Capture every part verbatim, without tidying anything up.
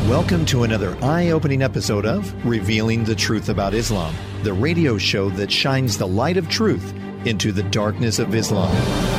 Welcome to another eye-opening episode of Revealing the Truth About Islam, the radio show that shines the light of truth into the darkness of Islam.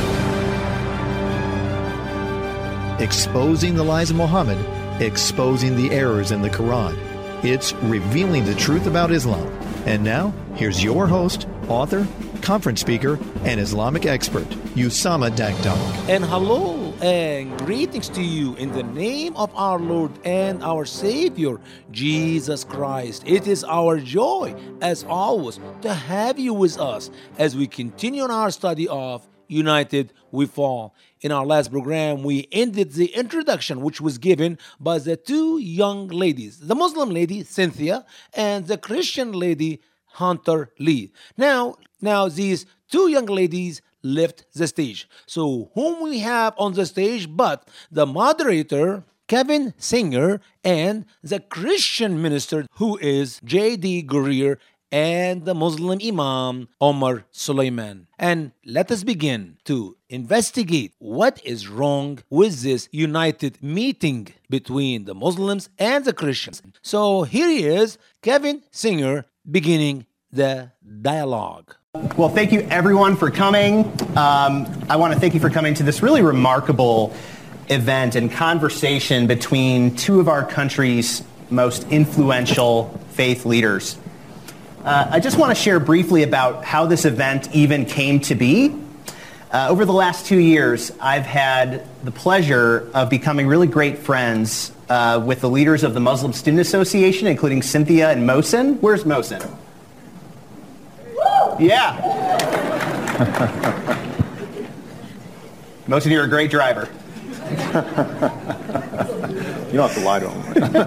Exposing the lies of Muhammad, exposing the errors in the Quran. It's Revealing the Truth About Islam. And now, here's your host, author, conference speaker, and Islamic expert, Usama Dakdok. And hello and greetings to you in the name of our Lord and our Savior, Jesus Christ. It is our joy, as always, to have you with us as we continue on our study of United We Fall. In our last program, we ended the introduction which was given by the two young ladies, the Muslim lady, Cynthia, and the Christian lady, Hunter Lee. Now, now these two young ladies left the stage. So whom we have on the stage but the moderator, Kevin Singer, and the Christian minister who is J D Greer, and the Muslim Imam, Omar Suleiman. And let us begin to investigate what is wrong with this united meeting between the Muslims and the Christians. So here he is, Kevin Singer, beginning the dialogue. Well, thank you everyone for coming. Um, I want to thank you for coming to this really remarkable event and conversation between two of our country's most influential faith leaders. Uh, I just want to share briefly about how this event even came to be. Uh, over the last two years, I've had the pleasure of becoming really great friends uh, with the leaders of the Muslim Student Association, including Cynthia and Mohsen. Where's Mohsen? Yeah. Mohsen, you're a great driver. You don't have to lie to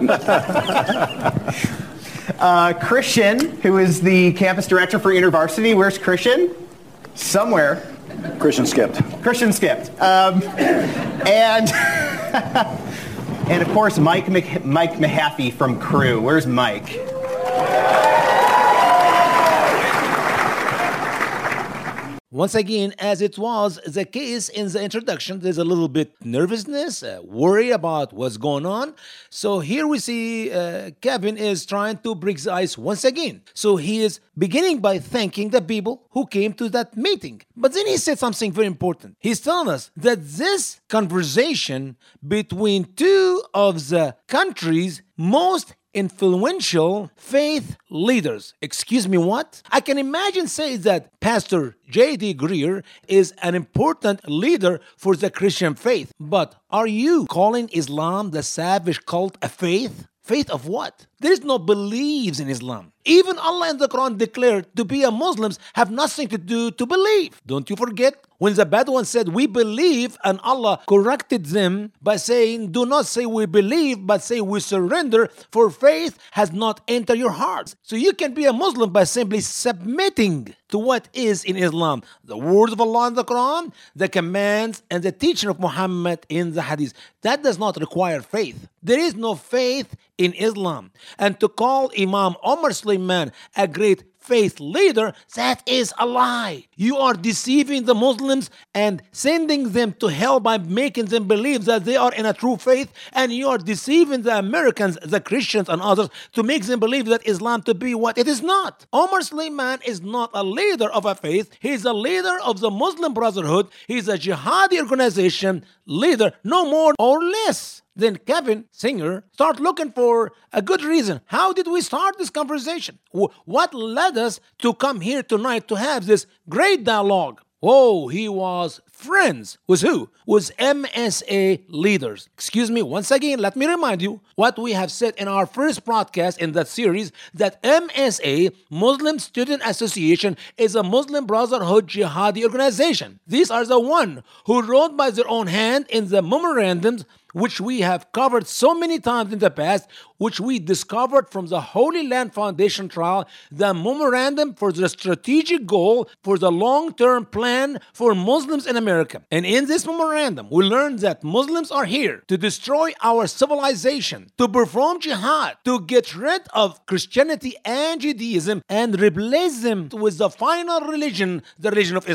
him. Uh, Christian, who is the campus director for InterVarsity. Where's Christian? Somewhere. Christian skipped. Christian skipped. Um, and and of course, Mike Mc, Mike Mahaffey from Crew. Where's Mike? Once again, as it was the case in the introduction, there's a little bit nervousness, uh, worry about what's going on. So here we see uh, Kevin is trying to break the ice once again. So he is beginning by thanking the people who came to that meeting. But then he said something very important. He's telling us that this conversation between two of the country's most influential faith leaders. Excuse me, what? I can imagine saying that Pastor J D Greer is an important leader for the Christian faith. But are you calling Islam the savage cult a faith? Faith of what? There is no beliefs in Islam. Even Allah in the Quran declared to be a Muslims have nothing to do to believe. Don't you forget when the Bedouins said we believe, and Allah corrected them by saying do not say we believe but say we surrender, for faith has not entered your hearts. So you can be a Muslim by simply submitting to what is in Islam. The words of Allah in the Quran, the commands and the teaching of Muhammad in the Hadith. That does not require faith. There is no faith in Islam. And to call Imam Omar Suleiman a great faith leader, that is a lie. You are deceiving the Muslims and sending them to hell by making them believe that they are in a true faith, and you are deceiving the Americans, the Christians and others to make them believe that Islam to be what it is not. Omar Suleiman is not a leader of a faith. He is a leader of the Muslim Brotherhood. He is a jihadi organization leader, no more or less. Then Kevin Singer start looking for a good reason. How did we start this conversation? What led us to come here tonight to have this great dialogue? Oh, he was friends with who? With M S A leaders. Excuse me, once again, let me remind you what we have said in our first broadcast in that series, that M S A, Muslim Student Association, is a Muslim Brotherhood jihadi organization. These are the one who wrote by their own hand in the memorandums which we have covered so many times in the past, which we discovered from the Holy Land Foundation trial, the memorandum for the strategic goal for the long-term plan for Muslims in America. And in this memorandum, we learned that Muslims are here to destroy our civilization, to perform jihad, to get rid of Christianity and Judaism, and replace them with the final religion, the religion of Islam.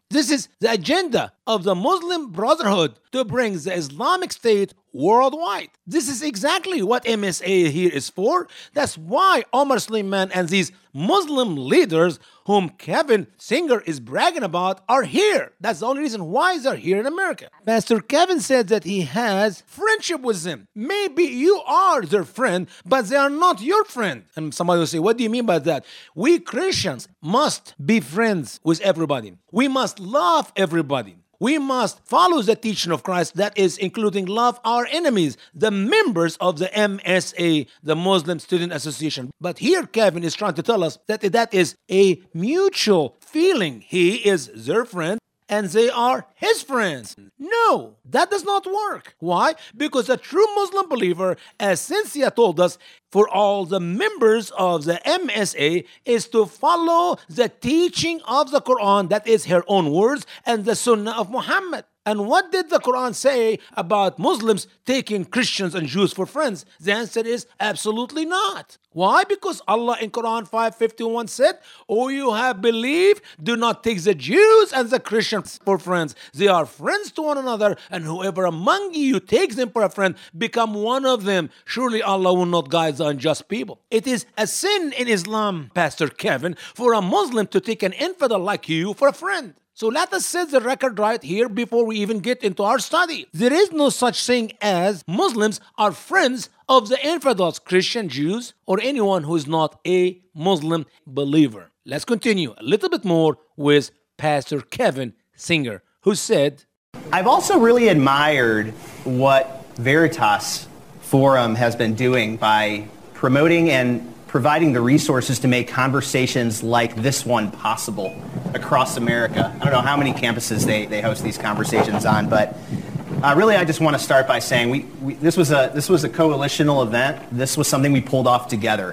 This is the agenda of the Muslim Brotherhood to bring the Islamic State worldwide. This is exactly what M S A here is for. That's why Omar Suleiman and these Muslim leaders whom Kevin Singer is bragging about are here. That's the only reason why they're here in America. Pastor Kevin said that he has friendship with them. Maybe you are their friend, but they are not your friend. And somebody will say, what do you mean by that? We Christians must be friends with everybody. We must love everybody. We must follow the teaching of Christ, that is including love our enemies, the members of the M S A, the Muslim Student Association. But here Kevin is trying to tell us that that is a mutual feeling. He is their friend and they are his friends. No, that does not work. Why? Because a true Muslim believer, as Cynthia told us, for all the members of the M S A is to follow the teaching of the Quran, that is her own words, and the Sunnah of Muhammad. And what did the Quran say about Muslims taking Christians and Jews for friends? The answer is absolutely not. Why? Because Allah in Quran five fifty-one said, "O you have believed, do not take the Jews and the Christians for friends. They are friends to one another, and whoever among you takes them for a friend, become one of them. Surely Allah will not guide the unjust people." It is a sin in Islam, Pastor Kevin, for a Muslim to take an infidel like you for a friend. So let us set the record right here before we even get into our study. There is no such thing as Muslims are friends of the infidels, Christian, Jews, or anyone who is not a Muslim believer. Let's continue a little bit more with Pastor Kevin Singer, who said, I've also really admired what Veritas Forum has been doing by promoting and providing the resources to make conversations like this one possible across America. I don't know how many campuses they, they host these conversations on, but uh, really I just want to start by saying we, we this was a this was a coalitional event. This was something we pulled off together.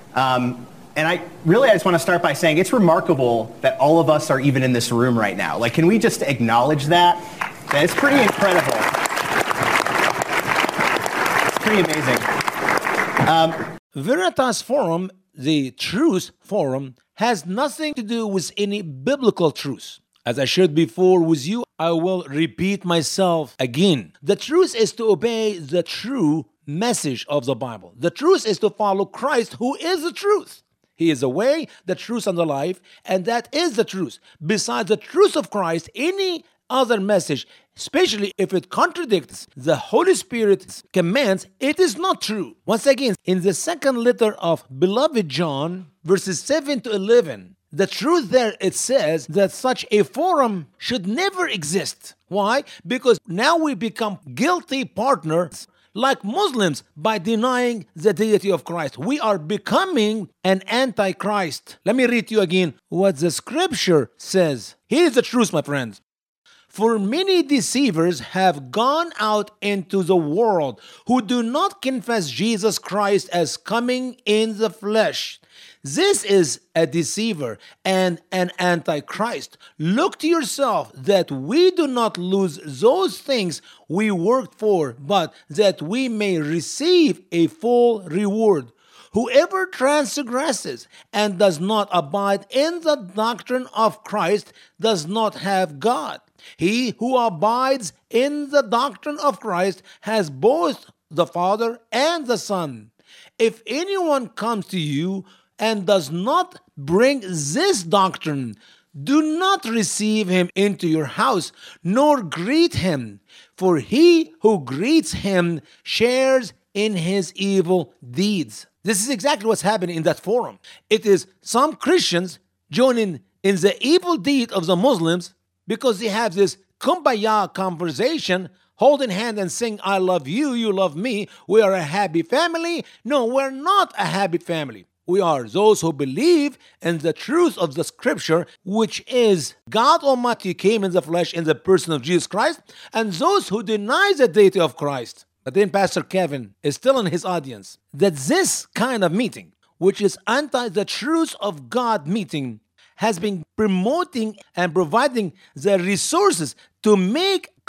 Um, and I really I just want to start by saying it's remarkable that all of us are even in this room right now. Like, can we just acknowledge that? That it's pretty incredible. It's pretty amazing. Um, Veritas Forum, the Truth Forum, has nothing to do with any biblical truth. As I shared before with you, I will repeat myself again. The truth is to obey the true message of the Bible. The truth is to follow Christ, who is the truth. He is the way, the truth, and the life, and that is the truth. Besides the truth of Christ, any other message, especially if it contradicts the Holy Spirit's commands, it is not true. Once again, in the second letter of beloved John, verses seven to eleven, the truth there, it says that such a forum should never exist. Why? Because now we become guilty partners like Muslims by denying the deity of Christ. We are becoming an antichrist. Let me read to you again what the scripture says. Here is the truth, my friends. For many deceivers have gone out into the world who do not confess Jesus Christ as coming in the flesh. This is a deceiver and an antichrist. Look to yourself that we do not lose those things we worked for, but that we may receive a full reward. Whoever transgresses and does not abide in the doctrine of Christ does not have God. He who abides in the doctrine of Christ has both the Father and the Son. If anyone comes to you and does not bring this doctrine, do not receive him into your house, nor greet him, for he who greets him shares in his evil deeds. This is exactly what's happening in that forum. It is some Christians joining in the evil deed of the Muslims because they have this kumbaya conversation, holding hand and saying, I love you, you love me, we are a happy family. No, we're not a happy family. We are those who believe in the truth of the scripture, which is God Almighty came in the flesh in the person of Jesus Christ, and those who deny the deity of Christ. But then Pastor Kevin is still in his audience that this kind of meeting, which is anti the truth of God meeting, has been promoting and providing the resources to make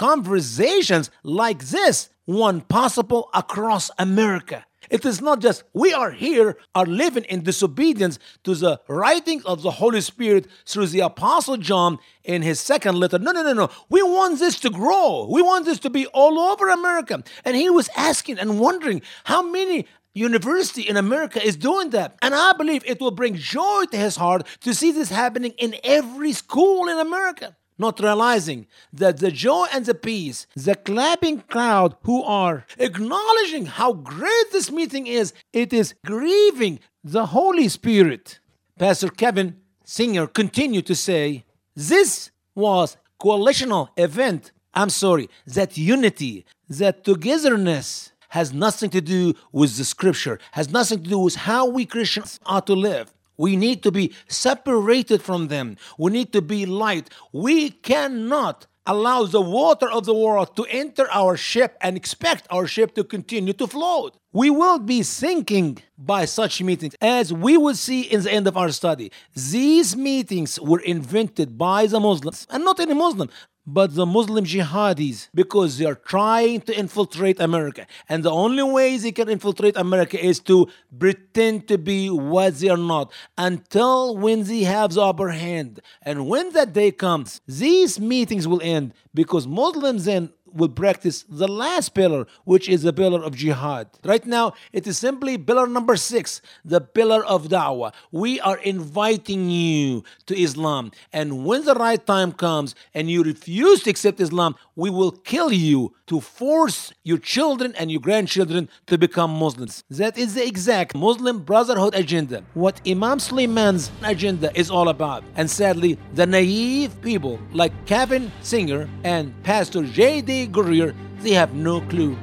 conversations like this one possible across America. It is not just we are here, are living in disobedience to the writings of the Holy Spirit through the Apostle John in his second letter. No, no, no, no. We want this to grow. We want this to be all over America. And he was asking and wondering how many university in America is doing that. And I believe it will bring joy to his heart to see this happening in every school in America. Not realizing that the joy and the peace, the clapping crowd who are acknowledging how great this meeting is, it is grieving the Holy Spirit. Pastor Kevin Singer continued to say, this was coalitional event. I'm sorry, that unity, that togetherness has nothing to do with the scripture, has nothing to do with how we Christians ought to live. We need to be separated from them. We need to be light. We cannot allow the water of the world to enter our ship and expect our ship to continue to float. We will be sinking by such meetings, as we will see in the end of our study. These meetings were invented by the Muslims, and not any Muslim, but the Muslim jihadis, because they are trying to infiltrate America. And the only way they can infiltrate America is to pretend to be what they are not, until when they have the upper hand. And when that day comes, these meetings will end, because Muslims then will practice the last pillar, which is the pillar of jihad. Right now, it is simply pillar number six, the pillar of da'wah. We are inviting you to Islam. And when the right time comes and you refuse to accept Islam, we will kill you to force your children and your grandchildren to become Muslims. That is the exact Muslim Brotherhood agenda, what Imam Suleiman's agenda is all about. And sadly, the naive people like Kevin Singer and Pastor J D Gurrier, they have no clue.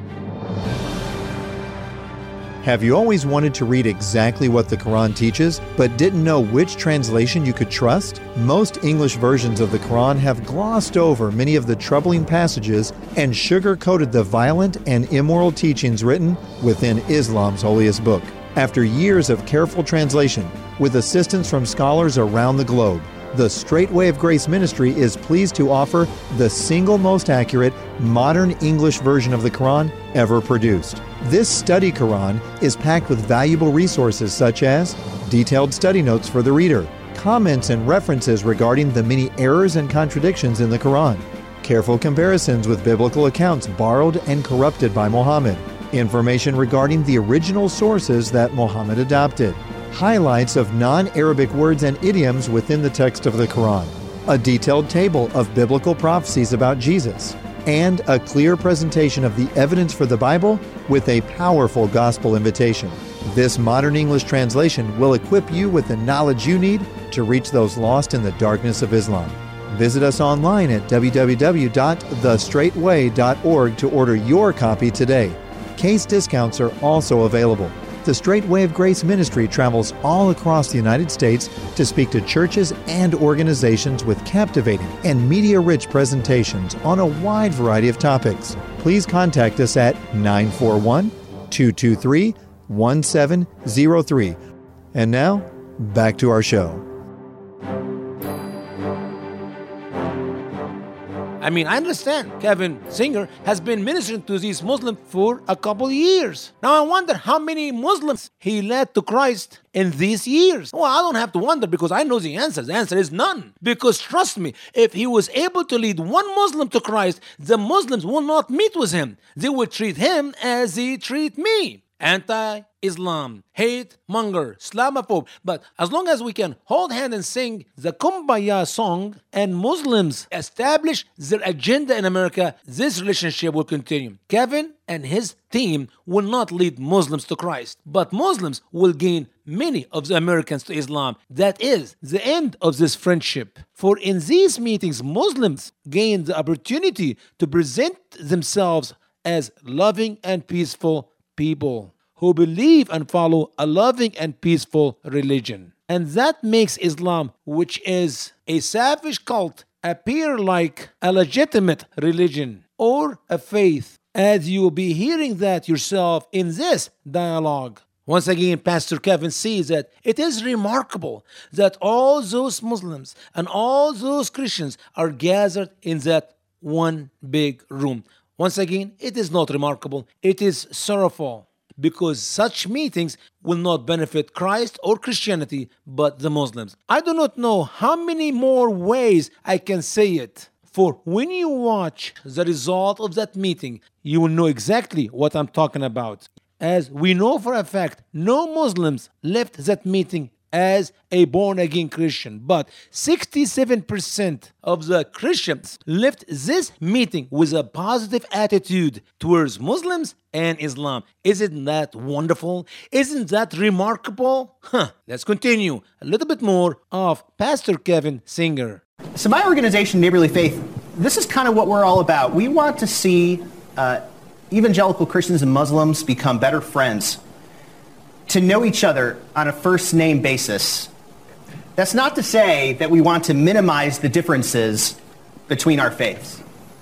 Have you always wanted to read exactly what the Quran teaches, but didn't know which translation you could trust? Most English versions of the Quran have glossed over many of the troubling passages and sugar-coated the violent and immoral teachings written within Islam's holiest book. After years of careful translation, with assistance from scholars around the globe, the Straight Way of Grace Ministry is pleased to offer the single most accurate, modern English version of the Quran ever produced. This study Quran is packed with valuable resources such as detailed study notes for the reader, comments and references regarding the many errors and contradictions in the Quran, careful comparisons with biblical accounts borrowed and corrupted by Muhammad, information regarding the original sources that Muhammad adopted, highlights of non-Arabic words and idioms within the text of the Quran, a detailed table of biblical prophecies about Jesus, and a clear presentation of the evidence for the Bible with a powerful gospel invitation. This modern English translation will equip you with the knowledge you need to reach those lost in the darkness of Islam. Visit us online at w w w dot the straight way dot org to order your copy today. Case discounts are also available. The Straight Way of Grace Ministry travels all across the United States to speak to churches and organizations with captivating and media-rich presentations on a wide variety of topics. Please contact us at nine four one, two two three, one seven zero three. And now, back to our show. I mean, I understand Kevin Singer has been ministering to these Muslims for a couple of years. Now I wonder how many Muslims he led to Christ in these years. Well, I don't have to wonder because I know the answer. The answer is none. Because trust me, if he was able to lead one Muslim to Christ, the Muslims will not meet with him. They will treat him as they treat me. Anti-Islam, hate monger, Islamophobe. But as long as we can hold hand and sing the Kumbaya song and Muslims establish their agenda in America, this relationship will continue. Kevin and his team will not lead Muslims to Christ, but Muslims will gain many of the Americans to Islam. That is the end of this friendship. For in these meetings, Muslims gain the opportunity to present themselves as loving and peaceful people who believe and follow a loving and peaceful religion. And that makes Islam, which is a savage cult, appear like a legitimate religion or a faith, as you will be hearing that yourself in this dialogue. Once again, Pastor Kevin sees that it is remarkable that all those Muslims and all those Christians are gathered in that one big room. Once again, it is not remarkable. It is sorrowful because such meetings will not benefit Christ or Christianity, but the Muslims. I do not know how many more ways I can say it. For when you watch the result of that meeting, you will know exactly what I'm talking about. As we know for a fact, no Muslims left that meeting as a born-again Christian, but sixty-seven percent of the Christians left this meeting with a positive attitude towards Muslims and Islam. Isn't that wonderful? Isn't that remarkable? Huh. Let's continue a little bit more of Pastor Kevin Singer. So my organization, Neighborly Faith, this is kind of what we're all about. We want to see uh, evangelical Christians and Muslims become better friends, to know each other on a first-name basis. That's not to say that we want to minimize the differences between our faiths.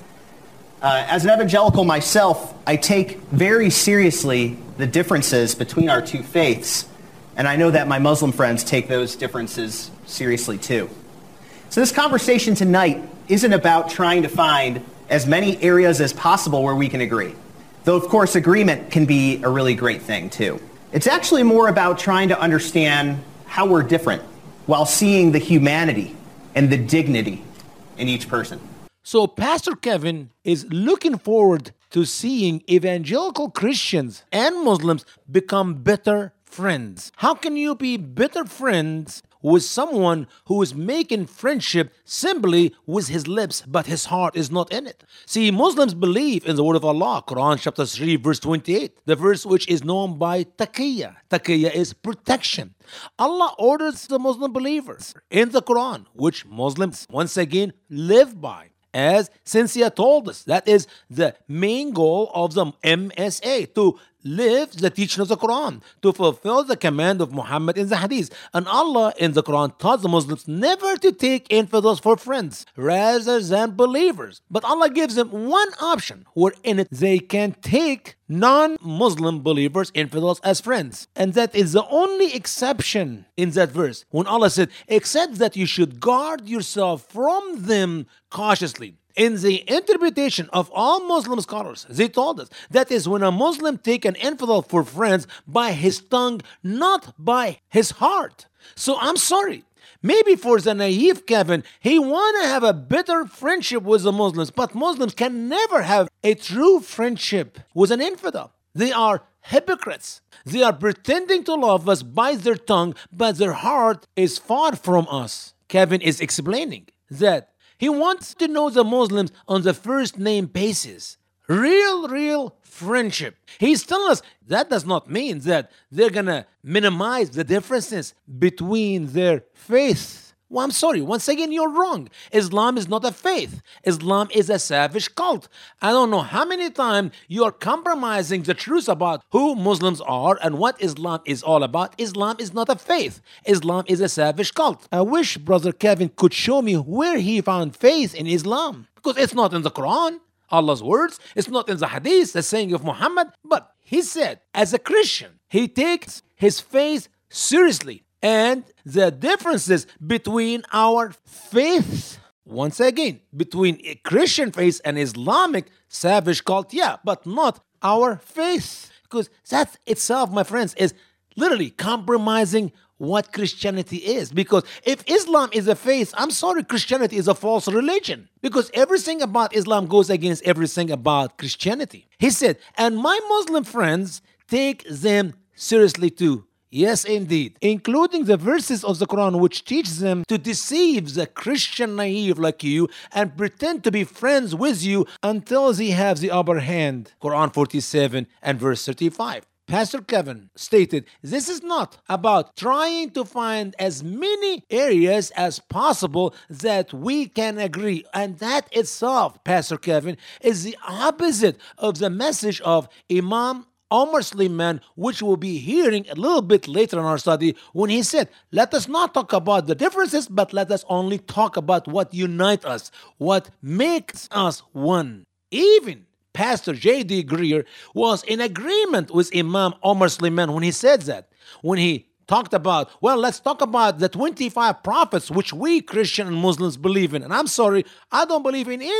Uh, as an evangelical myself, I take very seriously the differences between our two faiths, and I know that my Muslim friends take those differences seriously too. So this conversation tonight isn't about trying to find as many areas as possible where we can agree, though of course agreement can be a really great thing too. It's actually more about trying to understand how we're different while seeing the humanity and the dignity in each person. So Pastor Kevin is looking forward to seeing evangelical Christians and Muslims become better friends. How can you be better friends with someone who is making friendship simply with his lips, but his heart is not in it? See, Muslims believe in the word of Allah, Quran chapter three, verse twenty-eight, the verse which is known by taqiyya. Taqiyya is protection. Allah orders the Muslim believers in the Quran, which Muslims once again live by. As Cynthia told us, that is the main goal of the M S A, to live the teaching of the Quran, to fulfill the command of Muhammad in the Hadith. And Allah in the Quran taught the Muslims never to take infidels for friends rather than believers. But Allah gives them one option wherein it they can take non-Muslim believers, infidels, as friends. And that is the only exception in that verse. When Allah said, except that you should guard yourself from them cautiously. In the interpretation of all Muslim scholars, they told us that is when a Muslim take an infidel for friends by his tongue, not by his heart. So I'm sorry. Maybe for the naive Kevin, he want to have a better friendship with the Muslims, but Muslims can never have a true friendship with an infidel. They are hypocrites. They are pretending to love us by their tongue, but their heart is far from us. Kevin is explaining that he wants to know the Muslims on the first name basis. Real, real friendship. He's telling us that does not mean that they're going to minimize the differences between their faiths. Well, I'm sorry. Once again, you're wrong. Islam is not a faith. Islam is a savage cult. I don't know how many times you are compromising the truth about who Muslims are and what Islam is all about. Islam is not a faith. Islam is a savage cult. I wish Brother Kevin could show me where he found faith in Islam, because it's not in the Quran, Allah's words. It's not in the Hadith, the saying of Muhammad. But he said, as a Christian, he takes his faith seriously. And the differences between our faiths, once again, between a Christian faith and Islamic savage cult, yeah, but not our faith. Because that itself, my friends, is literally compromising what Christianity is. Because if Islam is a faith, I'm sorry, Christianity is a false religion. Because everything about Islam goes against everything about Christianity. He said, and my Muslim friends take them seriously too. Yes, indeed, including the verses of the Quran which teach them to deceive the Christian naive like you and pretend to be friends with you until they have the upper hand. Quran forty-seven and verse thirty-five. Pastor Kevin stated, this is not about trying to find as many areas as possible that we can agree. And that itself, Pastor Kevin, is the opposite of the message of Imam Omar Suleiman, which we'll be hearing a little bit later in our study, when he said, let us not talk about the differences, but let us only talk about what unites us, what makes us one. Even Pastor J D Greer was in agreement with Imam Omar Suleiman when he said that. When he talked about, well, let's talk about the twenty-five prophets which we Christian and Muslims believe in. And I'm sorry, I don't believe in any.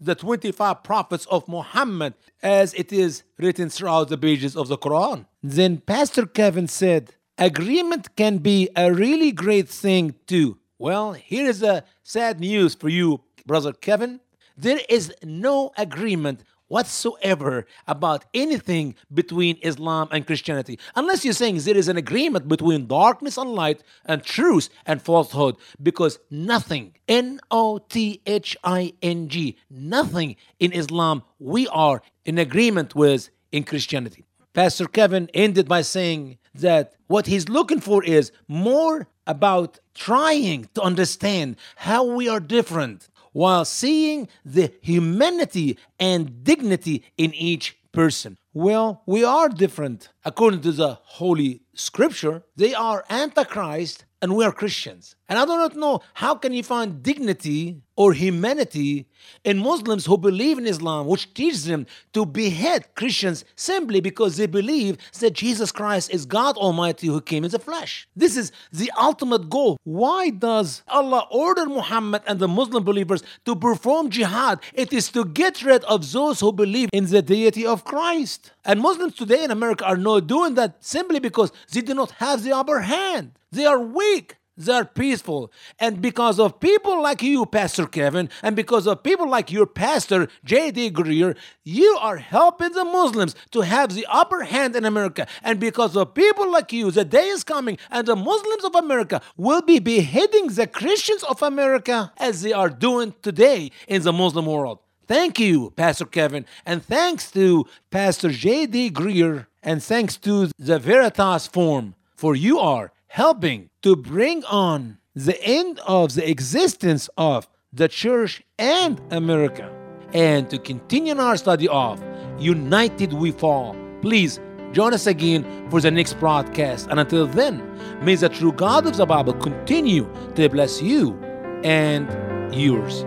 the twenty-five prophets of Muhammad as it is written throughout the pages of the Quran. Then Pastor Kevin said, agreement can be a really great thing too. Well, here is a sad news for you, Brother Kevin. There is no agreement whatsoever about anything between Islam and Christianity. Unless you're saying there is an agreement between darkness and light and truth and falsehood, because nothing, N O T H I N G, nothing in Islam we are in agreement with in Christianity. Pastor Kevin ended by saying that what he's looking for is more about trying to understand how we are different, while seeing the humanity and dignity in each person. Well, we are different. According to the Holy Scripture, they are Antichrist and we are Christians. And I do not know how can you find dignity or humanity in Muslims who believe in Islam, which teaches them to behead Christians simply because they believe that Jesus Christ is God Almighty who came in the flesh. This is the ultimate goal. Why does Allah order Muhammad and the Muslim believers to perform jihad? It is to get rid of those who believe in the deity of Christ. And Muslims today in America are not doing that simply because they do not have the upper hand. They are weak. They are peaceful. And because of people like you, Pastor Kevin, and because of people like your pastor, J D Greer, you are helping the Muslims to have the upper hand in America. And because of people like you, the day is coming and the Muslims of America will be beheading the Christians of America as they are doing today in the Muslim world. Thank you, Pastor Kevin, and thanks to Pastor J D Greer, and thanks to the Veritas Forum, for you are helping to bring on the end of the existence of the church and America, and to continue our study of United We Fall. Please join us again for the next broadcast, and until then, may the true God of the Bible continue to bless you and yours.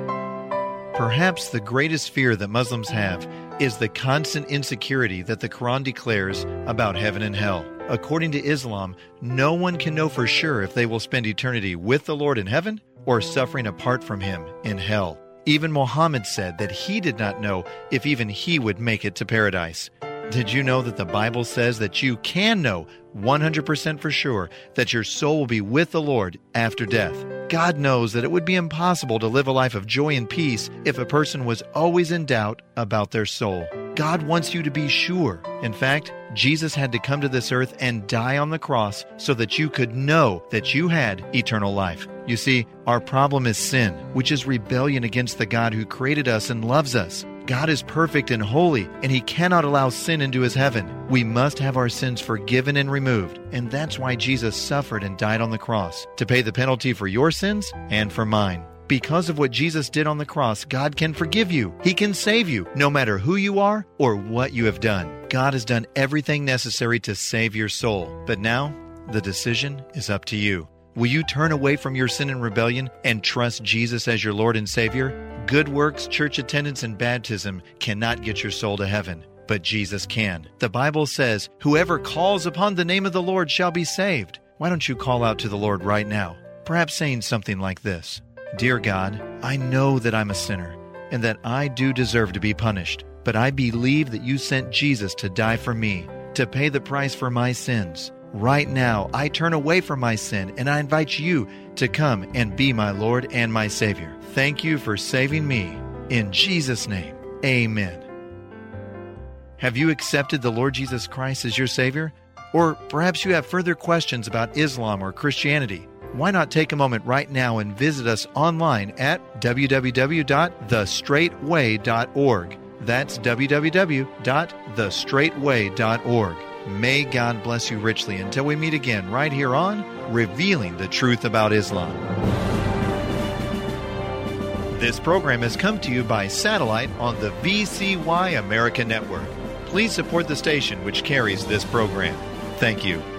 Perhaps the greatest fear that Muslims have is the constant insecurity that the Quran declares about heaven and hell. According to Islam, no one can know for sure if they will spend eternity with the Lord in heaven or suffering apart from Him in hell. Even Muhammad said that he did not know if even he would make it to paradise. Did you know that the Bible says that you can know one hundred percent for sure that your soul will be with the Lord after death? God knows that it would be impossible to live a life of joy and peace if a person was always in doubt about their soul. God wants you to be sure. In fact, Jesus had to come to this earth and die on the cross so that you could know that you had eternal life. You see, our problem is sin, which is rebellion against the God who created us and loves us. God is perfect and holy, and He cannot allow sin into His heaven. We must have our sins forgiven and removed, and that's why Jesus suffered and died on the cross, to pay the penalty for your sins and for mine. Because of what Jesus did on the cross, God can forgive you. He can save you, no matter who you are or what you have done. God has done everything necessary to save your soul. But now, the decision is up to you. Will you turn away from your sin and rebellion and trust Jesus as your Lord and Savior? Good works, church attendance, and baptism cannot get your soul to heaven, but Jesus can. The Bible says, whoever calls upon the name of the Lord shall be saved. Why don't you call out to the Lord right now? Perhaps saying something like this: Dear God, I know that I'm a sinner and that I do deserve to be punished, but I believe that you sent Jesus to die for me, to pay the price for my sins. Right now, I turn away from my sin and I invite you to come and be my Lord and my Savior. Thank you for saving me. In Jesus' name, amen. Have you accepted the Lord Jesus Christ as your Savior? Or perhaps you have further questions about Islam or Christianity. Why not take a moment right now and visit us online at w w w dot the straight way dot org. That's w w w dot the straight way dot org. May God bless you richly until we meet again right here on Revealing the Truth About Islam. This program has come to you by satellite on the V C Y America Network. Please support the station which carries this program. Thank you.